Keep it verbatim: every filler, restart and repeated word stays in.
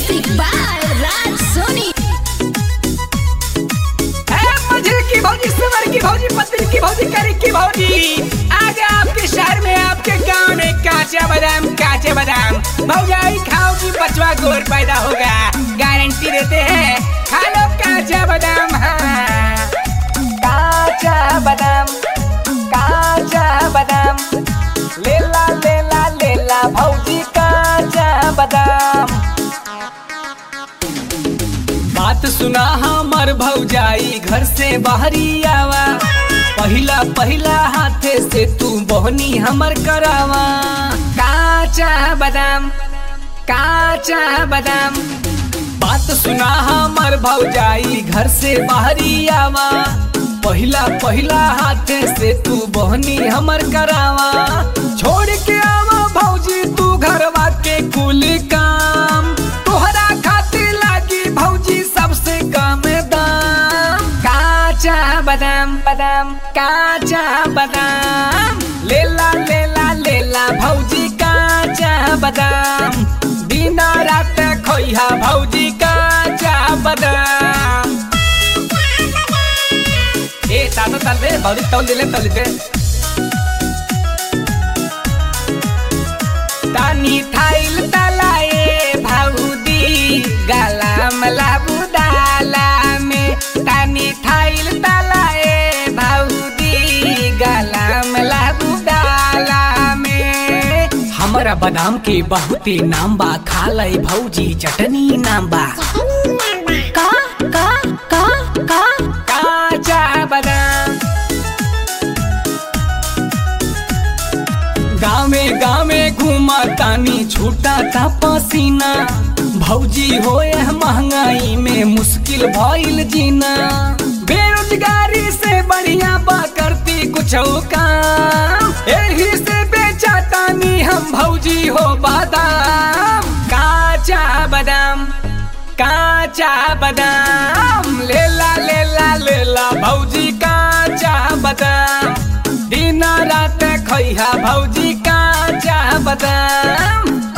Music by Raj Soni. मझिल की भौजी, सिमर की भौजी, पत्नी की भौजी, करी की भौजी, आज आपके शहर में आपके गांव में काचा बादाम काचे बादाम भौजाई खाओगी बचवा गोर पैदा होगा, गारंटी देते हैं। खा लो काचा बादाम। हाँ काचा बादाम काचा बादाम लेला लेला लेला भौजी काचा बादाम। बात सुना हमर भौजाई घर से बाहरी आवा, पहिला पहिला हाथे से तू बहनी हमर करावा। काचा बादाम काचा बादाम बात सुना हमर भौजाई घर से बाहरी आवा, पहिला पहिला हाथे से तू बहनी हमर करावा। छोड़ के आवा भौजी तू घरवा के कुल काम, तोहरा खातिर लागी भौजी सबसे कम दाम। काचा बादाम बादाम काचा बादाम लेला लेला लेला भौजी काचा बादाम, बिना रात खोइहा भौजी काचा बादाम। ए तातो ताल दे भौजी, तौल दे ले तौल दे। तानी थाइल तलाए भाउदी गलाम लाबू डाला में, तानी थाइल तलाए भाउदी गलाम लाबू डाला में। हमरा बादाम के बहुते नाम बा, खा ले भौजी चटनी नाम बा। का का का का काचा बादाम गावे गावे घूमा तानी छूटा था पसीना, भौजी होए महंगाई में मुश्किल भइल जीना। बेरोजगारी से बढ़िया बा करती कुछ काम, एही से बेचा तानी हम भौजी हो बादाम। काचा बादाम काचा बादाम लेला लेला लेला भौजी काचा बादाम, दिन रात खइहा भौजी काचा बादाम।